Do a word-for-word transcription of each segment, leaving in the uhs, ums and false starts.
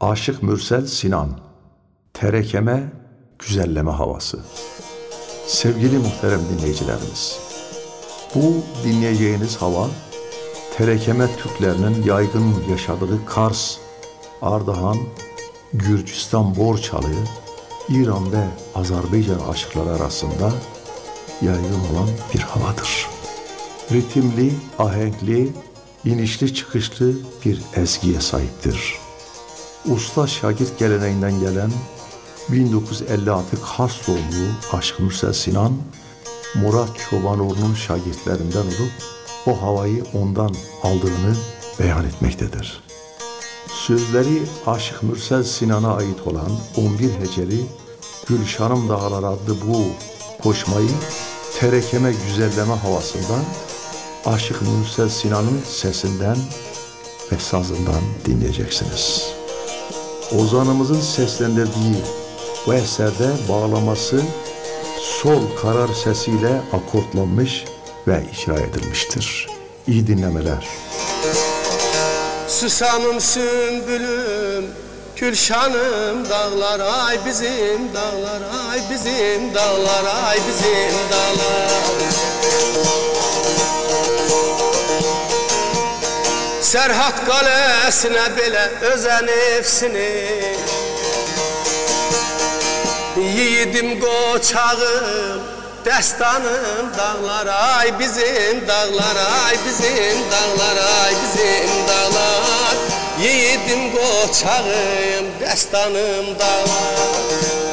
Aşık Mürsel Sinan, Terekeme Güzelleme Havası. Sevgili muhterem dinleyicilerimiz, bu dinleyeceğiniz hava, Terekeme Türklerinin yaygın yaşadığı Kars, Ardahan, Gürcistan Borçalı, İran ve Azerbaycan aşıkları arasında yaygın olan bir havadır. Ritimli, ahenkli, inişli çıkışlı bir ezgiye sahiptir. Usta şagird geleneğinden gelen bin dokuz yüz elli altı Kars doğumlu Aşık Mürsel Sinan, Murat Çobanoğlu'nun şagirdlerinden olup o havayı ondan aldığını beyan etmektedir. Sözleri Aşık Mürsel Sinan'a ait olan on bir heceli Gülşanım Dağları adlı bu koşmayı Terekeme Güzelleme Havasından Aşık Mürsel Sinan'ın sesinden ve sazından dinleyeceksiniz. Ozanımızın seslendirdiği bu eserde bağlaması sol karar sesiyle akortlanmış ve icra edilmiştir. İyi dinlemeler. Susamım sümbülüm, Gülşanım dağlar, ay bizim dağlar, ay bizim dağlar, ay bizim dağlar. Serhat kalesine bile özen nefsini, yiğidim qoçağım, destanım dağlar, ay bizim dağlar, ay bizim dağlar, ay bizim dağlar. Yiğidim qoçağım, destanım dağlar.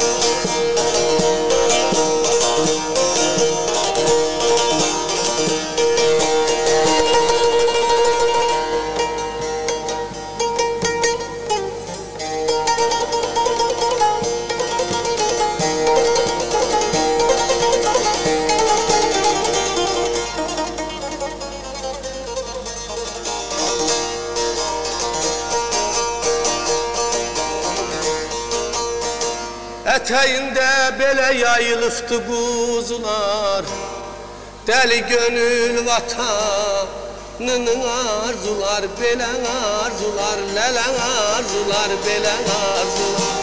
Eteğinde belə yayılıftı kuzular, deli gönül vatanının arzular, belen arzular, lelen arzular, belen arzular.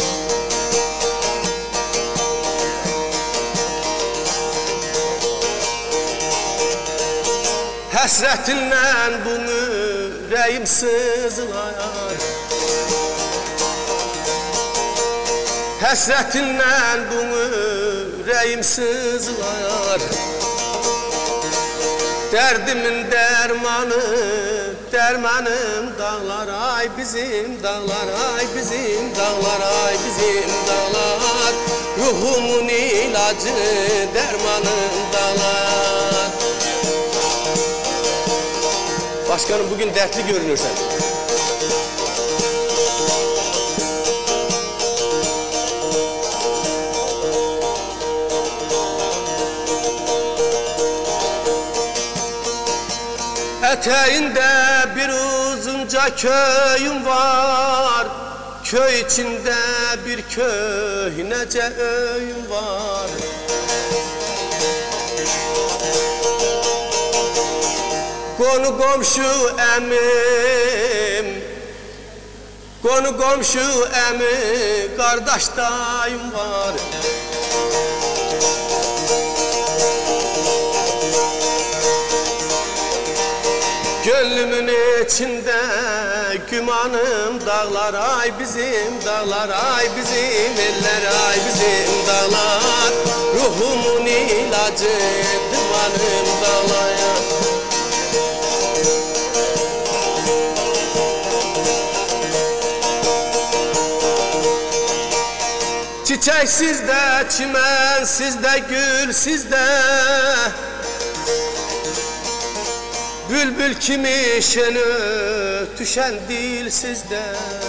Həsrətindən bunu ürəyim sızılar, Həsrətindən bunu ürəyim sızlar. Dərdimin dərmanı, dərmanım dağlar, ay bizim dağlar, ay bizim dağlar, ay bizim dağlar. Ruhumun ilacı, dərmanım dağlar. Başkanım, bugün dertli görünürsən. Eteğinde bir uzunca köyüm var, köy içinde bir köhnece öyüm var. Konu komşu emim, konu komşu emi, kardeş dayım var. Gönlümün içinde gümanım dağlar, ay bizim dağlar, ay bizim eller, ay bizim dağlar. Ruhumun ilacı, divanım dağlar. Çiçek sizde, çimen sizde, gül sizde, bülbül kimi şeni ötüşen dil sizde.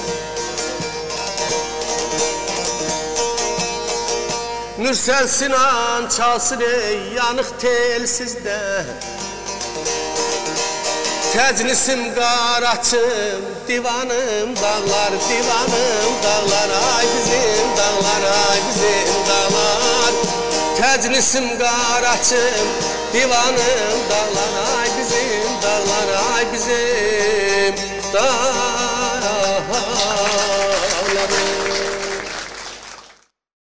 Mürsel Sinan çalsın ey yanık tel sizde. Tecnisim qaraçım, divanım dağlar, divanım dağlar, ay bizim dağlar, ay bizim dağlar. Tecnisim qaraçım, divanım dağlar, ay bizim dağlar, ay bizim dağlar.